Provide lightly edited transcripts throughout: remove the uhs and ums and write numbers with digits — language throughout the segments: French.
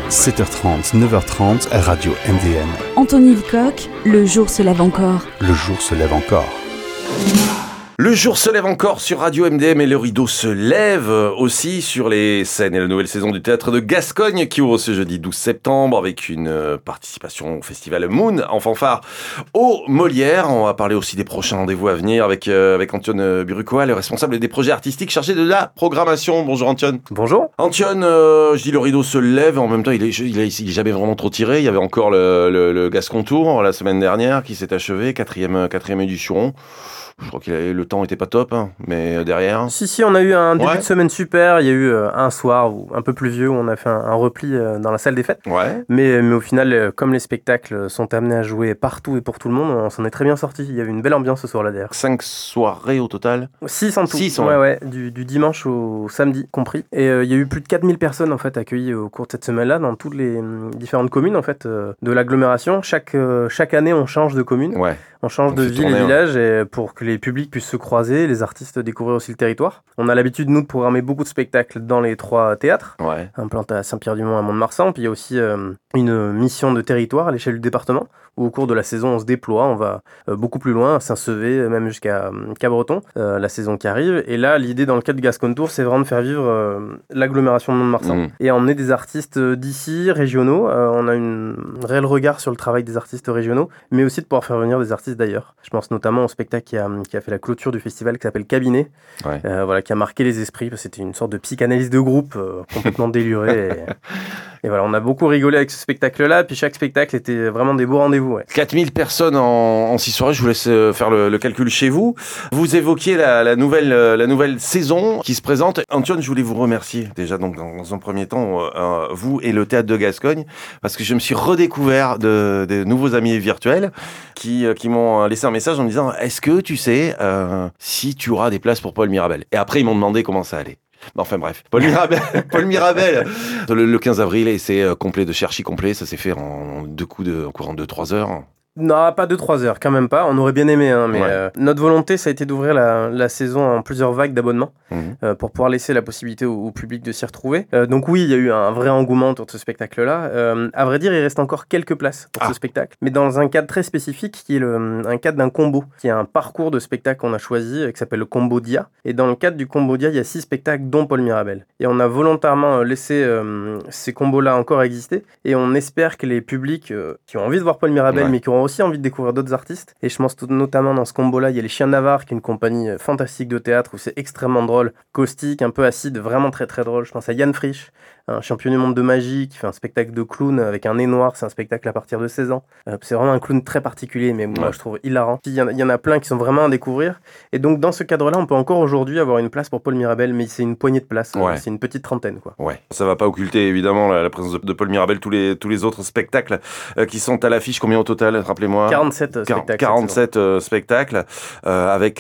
7h30, 9h30, Radio MDM. Anthony Lecoq, le jour se lève encore. Le jour se lève encore. Le jour se lève encore sur Radio MDM et le rideau se lève aussi sur les scènes et la nouvelle saison du Théâtre de Gascogne qui ouvre ce jeudi 12 septembre avec une participation au festival Moon en fanfare au Molière. On va parler aussi des prochains rendez-vous à venir avec Antoine Burucoa, le responsable des projets artistiques chargé de la programmation. Bonjour Antoine. Bonjour. Antoine, je dis le rideau se lève, en même temps il est jamais vraiment trop tiré. Il y avait encore le Gascon Tour la semaine dernière qui s'est achevé, quatrième édition. Je crois que le temps était pas top, hein, mais derrière... Si, on a eu un début de semaine super. Il y a eu un soir un peu pluvieux où on a fait un repli dans la salle des fêtes. Ouais. Mais au final, comme les spectacles sont amenés à jouer partout et pour tout le monde, on s'en est très bien sorti. Il y avait une belle ambiance ce soir-là d'ailleurs. 5 soirées au total. 6 en tout. 6, ouais. Du dimanche au samedi compris. Et il y a eu plus de 4000 personnes en fait accueillies au cours de cette semaine-là dans toutes les différentes communes en fait de l'agglomération. Chaque année, on change de commune. Ouais. On change de ville et village et pour que les publics puissent se croiser, les artistes découvrir aussi le territoire. On a l'habitude, nous, de programmer beaucoup de spectacles dans les 3 théâtres. Ouais. Implantés à Saint-Pierre-du-Mont, à Mont-de-Marsan. Puis il y a aussi une mission de territoire à l'échelle du département où au cours de la saison, on se déploie. On va beaucoup plus loin, à Saint-Sevé, même jusqu'à Cabreton, la saison qui arrive. Et là, l'idée dans le cadre du Gascon Tour, c'est vraiment de faire vivre l'agglomération de Mont-de-Marsan et emmener des artistes d'ici, régionaux. On a un réel regard sur le travail des artistes régionaux, mais aussi de pouvoir faire venir des artistes d'ailleurs. Je pense notamment au spectacle qui a fait la clôture du festival qui s'appelle Cabinet, qui a marqué les esprits parce que c'était une sorte de psychanalyse de groupe complètement délurée. Et voilà, on a beaucoup rigolé avec ce spectacle-là, puis chaque spectacle était vraiment des beaux rendez-vous. Ouais. 4000 personnes en 6 soirées, je vous laisse faire le calcul chez vous. Vous évoquiez la nouvelle saison qui se présente. Antoine, je voulais vous remercier déjà donc dans un premier temps, vous et le Théâtre de Gascogne, parce que je me suis redécouvert de nouveaux amis virtuels qui m'ont laissé un message en me disant « Est-ce que tu sais si tu auras des places pour Paul Mirabel ?» Et après, ils m'ont demandé comment ça allait. Enfin bref, Paul Mirabel, le 15 avril, et c'est complet de Cherchi complet, ça s'est fait en 2 coups en courant de 3 heures. Non, pas de 3 heures, quand même pas. On aurait bien aimé, mais notre volonté, ça a été d'ouvrir la saison en plusieurs vagues d'abonnements pour pouvoir laisser la possibilité au public de s'y retrouver. Donc oui, il y a eu un vrai engouement autour de ce spectacle-là. À vrai dire, il reste encore quelques places pour ce spectacle, mais dans un cadre très spécifique qui est un cadre d'un combo, qui est un parcours de spectacle qu'on a choisi, qui s'appelle le Combo Dia. Et dans le cadre du Combo Dia, il y a 6 spectacles, dont Paul Mirabel. Et on a volontairement laissé ces combos-là encore exister, et on espère que les publics qui ont envie de voir Paul Mirabel, mais qui auront aussi envie de découvrir d'autres artistes, et je pense notamment dans ce combo-là, il y a les Chiens de Navarre, qui est une compagnie fantastique de théâtre où c'est extrêmement drôle, caustique, un peu acide, vraiment très très drôle. Je pense à Yann Frisch, un champion du monde de magie qui fait un spectacle de clown avec un nez noir, c'est un spectacle à partir de 16 ans. C'est vraiment un clown très particulier, mais moi je trouve hilarant. Puis il y en a plein qui sont vraiment à découvrir, et donc dans ce cadre-là, on peut encore aujourd'hui avoir une place pour Paul Mirabel, mais c'est une poignée de places, c'est une petite trentaine, quoi. Ouais, ça va pas occulter évidemment la présence de Paul Mirabel, tous les autres spectacles qui sont à l'affiche. Combien au total, rappelez-moi? 47 spectacles. 47 spectacles avec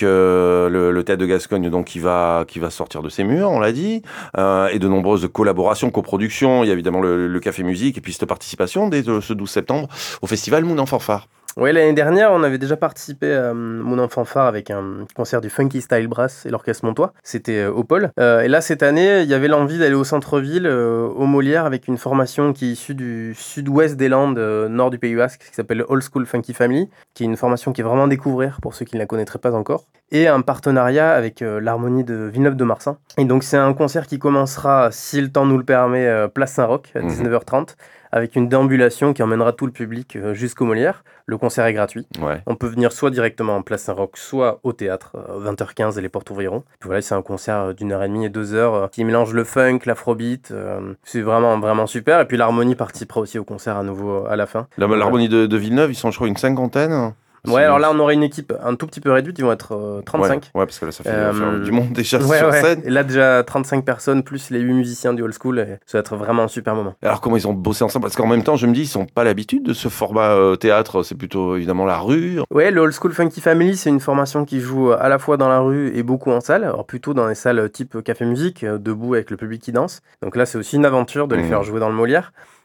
le Théâtre de Gascogne donc qui va sortir de ses murs, on l'a dit, et de nombreuses collaborations, coproductions. Il y a évidemment le Café Musique et puis cette participation dès ce 12 septembre au festival Moon en fanfare. Oui, l'année dernière, on avait déjà participé à Moon en fanfare avec un concert du Funky Style Brass et l'Orchestre Montois. C'était au Pôle. Et là, cette année, il y avait l'envie d'aller au centre-ville, au Molière, avec une formation qui est issue du sud-ouest des Landes, nord du Pays Basque, qui s'appelle Old School Funky Family, qui est une formation qui est vraiment à découvrir pour ceux qui ne la connaîtraient pas encore. Et un partenariat avec l'Harmonie de Villeneuve-de-Marsan. Et donc, c'est un concert qui commencera, si le temps nous le permet, place Saint-Roch, à 19h30. Avec une déambulation qui emmènera tout le public jusqu'au Molière. Le concert est gratuit. Ouais. On peut venir soit directement en place Saint-Roch, soit au théâtre, 20h15 et les portes ouvriront. Puis voilà, c'est un concert d'1h30 et 2h qui mélange le funk, l'afrobeat. C'est vraiment, vraiment super. Et puis l'Harmonie participera aussi au concert à nouveau à la fin. L'Harmonie de Villeneuve, ils sont je crois une 50aine. Ouais, alors là, on aurait une équipe un tout petit peu réduite, ils vont être 35. Ouais, parce que là, ça fait faire du monde déjà sur scène. Et là, déjà 35 personnes, plus les 8 musiciens du Old School, et ça va être vraiment un super moment. Alors, comment ils ont bossé ensemble? Parce qu'en même temps, je me dis, ils n'ont pas l'habitude de ce format théâtre, c'est plutôt évidemment la rue. Ouais, le Old School Funky Family, c'est une formation qui joue à la fois dans la rue et beaucoup en salle, alors plutôt dans les salles type café musique, debout avec le public qui danse. Donc là, c'est aussi une aventure de les faire jouer dans le Molière.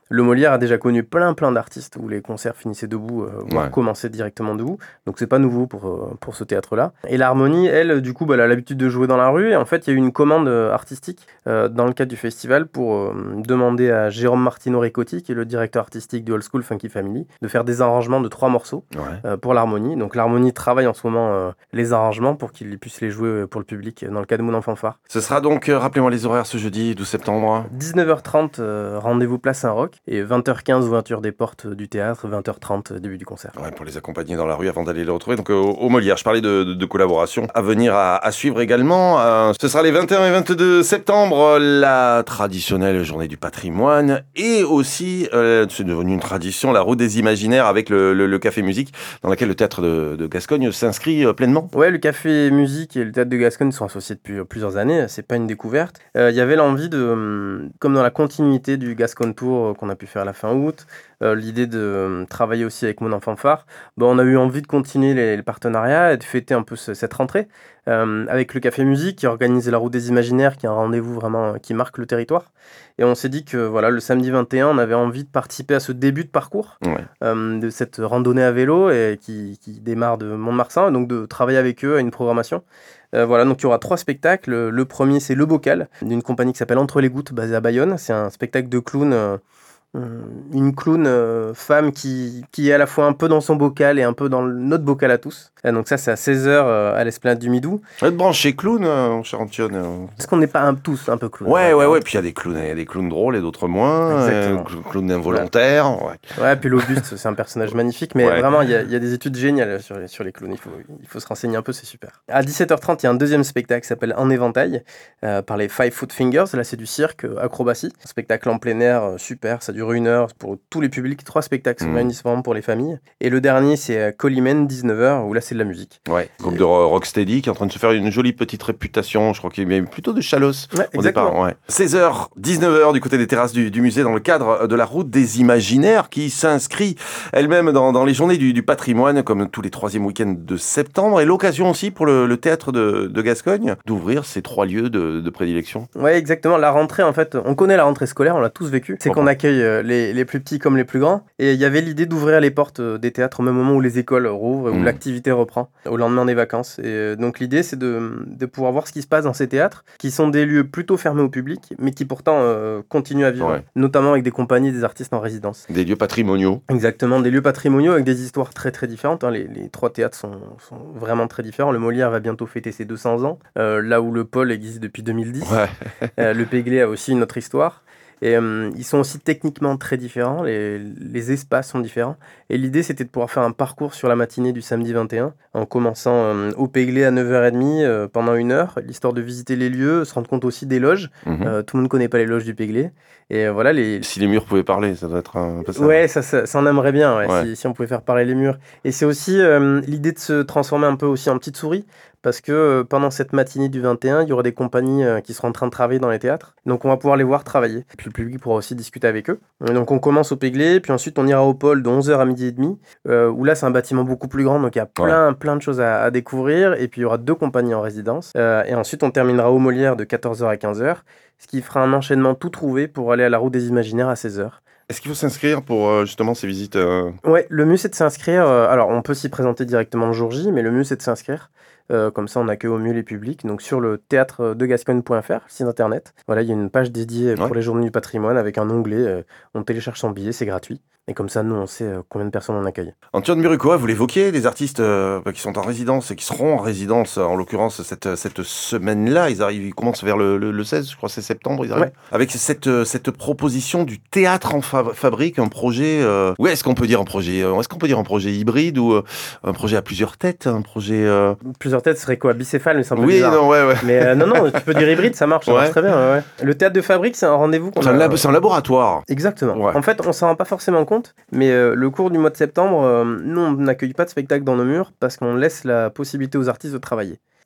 Le Molière a déjà connu plein d'artistes où les concerts finissaient debout, voire commençaient directement debout. Donc c'est pas nouveau pour ce théâtre-là. Et l'Harmonie, elle, du coup, elle a l'habitude de jouer dans la rue. Et en fait, il y a eu une commande artistique dans le cadre du festival pour demander à Jérôme Martino Ricotti, qui est le directeur artistique du Old School Funky Family, de faire des arrangements de 3 morceaux pour l'Harmonie. Donc l'Harmonie travaille en ce moment les arrangements pour qu'ils puissent les jouer pour le public dans le cadre de Moon en Fanfare. Ce sera donc, rappelez-moi les horaires ce jeudi 12 septembre. 19h30, rendez-vous place Saint-Roch, et 20h15, ouverture des portes du théâtre, 20h30, début du concert. Ouais, pour les accompagner dans la rue avant d'aller les retrouver. Donc au Molière, je parlais de collaboration à venir à suivre également. Ce sera les 21 et 22 septembre, la traditionnelle journée du patrimoine, et aussi, c'est devenu une tradition, la route des imaginaires avec le Café Musique, dans laquelle le théâtre de Gascogne s'inscrit pleinement. Ouais, le Café Musique et le théâtre de Gascogne sont associés depuis plusieurs années, c'est pas une découverte. Il y avait l'envie de, comme dans la continuité du Gascon Tour qu'on a pu faire à la fin août, l'idée de travailler aussi avec Moon en Fanfare, on a eu envie de continuer les partenariats et de fêter un peu cette rentrée avec le Café Musique qui organise la route des imaginaires, qui est un rendez-vous vraiment qui marque le territoire. Et on s'est dit que voilà, le samedi 21, on avait envie de participer à ce début de parcours, de cette randonnée à vélo et qui démarre de Mont-de-Marsan, donc de travailler avec eux à une programmation. Voilà, donc il y aura 3 spectacles. Le premier, c'est Le Bocal, d'une compagnie qui s'appelle Entre les Gouttes, basée à Bayonne. C'est un spectacle de clown, une clown femme qui est à la fois un peu dans son bocal et un peu dans notre bocal à tous. Et donc ça, c'est à 16h à l'Esplanade du Midou. Vous êtes branché clown, mon cher Antoine. Est-ce qu'on n'est pas tous un peu clown? Ouais. Puis il y a des clowns drôles et d'autres moins. Clowns involontaires. Ouais, puis l'Auguste, c'est un personnage magnifique. Mais vraiment, il y a des études géniales sur les clowns. Il faut se renseigner un peu, c'est super. À 17h30, il y a un deuxième spectacle qui s'appelle En éventail, par les Five Foot Fingers. Là, c'est du cirque, acrobatie. Un spectacle en plein air, super. Ça dure 1 heure pour tous les publics. 3 spectacles sont réunis vraiment pour les familles. Et le dernier, c'est Colimène, 19h, où là, c'est de la musique. Ouais, groupe de Rocksteady qui est en train de se faire une jolie petite réputation. Je crois qu'il est plutôt de Chalosse au départ. 16h, 19h du côté des terrasses du musée dans le cadre de la route des imaginaires qui s'inscrit elle-même dans les journées du patrimoine comme tous les 3e week-ends de septembre et l'occasion aussi pour le théâtre de Gascogne d'ouvrir ces 3 lieux de prédilection. Ouais, exactement. La rentrée, en fait, on connaît la rentrée scolaire, on l'a tous vécu. C'est qu'on accueille les plus petits comme les plus grands. Et il y avait l'idée d'ouvrir les portes des théâtres au même moment où les écoles rouvrent, où l'activité reprend, au lendemain des vacances. Et donc l'idée, c'est de pouvoir voir ce qui se passe dans ces théâtres, qui sont des lieux plutôt fermés au public, mais qui pourtant continuent à vivre, notamment avec des compagnies et des artistes en résidence. Des lieux patrimoniaux. Exactement, des lieux patrimoniaux avec des histoires très très différentes. Les 3 théâtres sont vraiment très différents. Le Molière va bientôt fêter ses 200 ans, là où le Pôle existe depuis 2010. Le Péglet a aussi une autre histoire. Et ils sont aussi techniquement très différents, les espaces sont différents. Et l'idée, c'était de pouvoir faire un parcours sur la matinée du samedi 21, en commençant au Péglet à 9h30 pendant 1 heure, l'histoire de visiter les lieux, se rendre compte aussi des loges. Tout le monde ne connaît pas les loges du Péglet. Et voilà, si les murs pouvaient parler, ça doit être un peu ça. Ouais, ça en aimerait bien, si on pouvait faire parler les murs. Et c'est aussi l'idée de se transformer un peu aussi en petite souris, parce que pendant cette matinée du 21, il y aura des compagnies qui seront en train de travailler dans les théâtres. Donc on va pouvoir les voir travailler. Et puis le public pourra aussi discuter avec eux. Et donc on commence au Péglet, puis ensuite on ira au Pôle de 11h à 12h30, où là c'est un bâtiment beaucoup plus grand, donc il y a plein de choses à découvrir. Et puis il y aura 2 compagnies en résidence. Et ensuite on terminera au Molière de 14h à 15h, ce qui fera un enchaînement tout trouvé pour aller à la route des imaginaires à 16h. Est-ce qu'il faut s'inscrire pour justement ces visites Ouais, le mieux c'est de s'inscrire. Alors on peut s'y présenter directement le jour J, mais le mieux c'est de s'inscrire. Comme ça on accueille au mieux les publics. Donc sur le théâtredegascogne.fr, site internet, voilà, il y a une page dédiée pour les journées du patrimoine avec un onglet. On télécharge son billet, c'est gratuit. Et comme ça, nous, on sait combien de personnes on accueille. Antoine Murukoa, vous l'évoquiez, des artistes qui sont en résidence et qui seront en résidence, en l'occurrence, cette semaine-là. Ils commencent vers le 16, je crois, c'est septembre, ils arrivent. Avec cette proposition du théâtre en fabrique, un projet... est-ce qu'on peut dire un projet hybride ou un projet à plusieurs têtes, un projet... Plusieurs têtes, ce serait quoi? Bicéphale, mais c'est un peu bizarre. Mais non, tu peux dire hybride, ça marche très bien. Le théâtre de fabrique, c'est un rendez-vous qu'on a... C'est un laboratoire. Exactement. En fait, on s'en rend pas forcément compte, mais le cours du mois de septembre, nous, on n'accueille pas de spectacle dans nos murs parce qu'on laisse la possibilité aux artistes de travailler.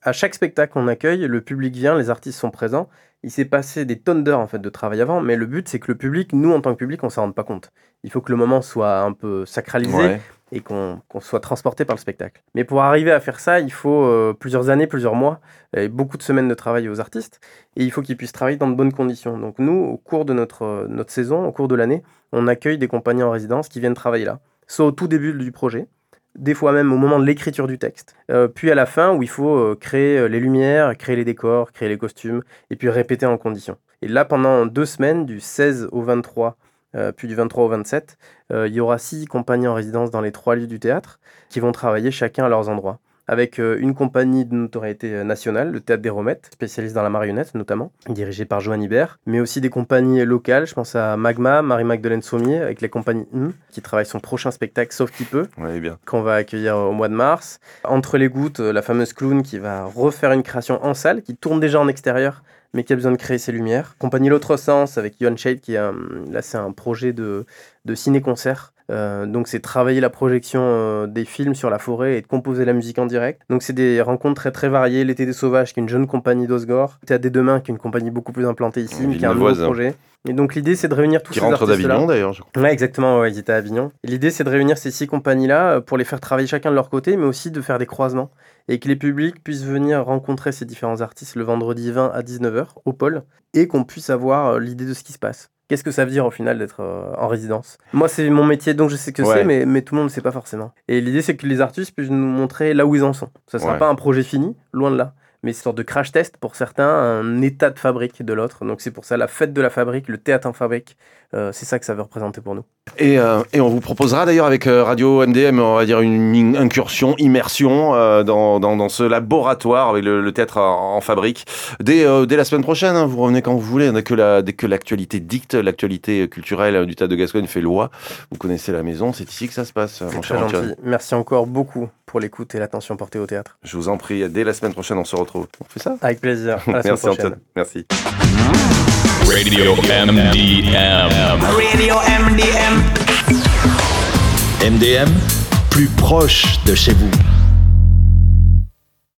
À chaque spectacle qu'on accueille, le public vient, les artistes sont présents. Il s'est passé des tonnes d'heures en fait de travail avant, mais le but c'est que le public, nous en tant que public, on s'en rende pas compte. Il faut que le moment soit un peu sacralisé et qu'on soit transporté par le spectacle. Mais pour arriver à faire ça, il faut plusieurs années, plusieurs mois, et beaucoup de semaines de travail aux artistes, et il faut qu'ils puissent travailler dans de bonnes conditions. Donc nous, au cours de notre saison, au cours de l'année, on accueille des compagnies en résidence qui viennent travailler là, soit au tout début du projet, des fois même au moment de l'écriture du texte, puis à la fin où il faut créer les lumières, créer les décors, créer les costumes, et puis répéter en conditions. Et là, pendant 2 semaines, du 16 au 23, puis du 23 au 27, il y aura 6 compagnies en résidence dans les 3 lieux du théâtre qui vont travailler chacun à leurs endroits. Avec une compagnie de notoriété nationale, le Théâtre des Romettes, spécialiste dans la marionnette notamment, dirigée par Joanne Hibert, mais aussi des compagnies locales, je pense à Magma, Marie-Magdeleine Sommier, avec la compagnie qui travaille son prochain spectacle Sauf qui peut, qu'on va accueillir au mois de mars. Entre les gouttes, la fameuse clown qui va refaire une création en salle, qui tourne déjà en extérieur, mais qui a besoin de créer ses lumières. Compagnie L'Autre Sens, avec Yon Shade, qui là c'est un projet de ciné-concert. Donc c'est travailler la projection des films sur la forêt et de composer la musique en direct. Donc c'est des rencontres très très variées. L'Été des Sauvages, qui est une jeune compagnie d'Osgore. Théâtre des Demain, qui est une compagnie beaucoup plus implantée ici, mais qui a un nouveau projet. Et donc l'idée c'est de réunir tous ces artistes-là. Qui rentrent d'Avignon d'ailleurs, je crois. Ouais, exactement, ils étaient à Avignon. Et l'idée c'est de réunir ces 6 compagnies-là pour les faire travailler chacun de leur côté, mais aussi de faire des croisements. Et que les publics puissent venir rencontrer ces différents artistes le vendredi 20 à 19h au pôle, et qu'on puisse avoir l'idée de ce qui se passe. Qu'est-ce que ça veut dire au final d'être en résidence ? Moi c'est mon métier donc je sais que c'est, mais tout le monde ne sait pas forcément. Et l'idée c'est que les artistes puissent nous montrer là où ils en sont. Ça ne sera pas un projet fini, loin de là. Mais c'est une sorte de crash test pour certains, un état de fabrique de l'autre. Donc c'est pour ça la fête de la fabrique, le théâtre en fabrique, c'est ça que ça veut représenter pour nous. Et on vous proposera d'ailleurs avec Radio MDM, on va dire une incursion, immersion dans ce laboratoire avec le théâtre en fabrique. Dès la semaine prochaine, vous revenez quand vous voulez, dès que l'actualité dicte, l'actualité culturelle du Théâtre de Gascogne fait loi. Vous connaissez la maison, c'est ici que ça se passe. C'est très gentil. Merci encore beaucoup pour l'écoute et l'attention portée au théâtre. Je vous en prie, dès la semaine prochaine, on se retrouve. On fait ça ? Avec plaisir. À la semaine prochaine. Antoine. Merci. Radio MDM. Radio MDM. MDM, plus proche de chez vous.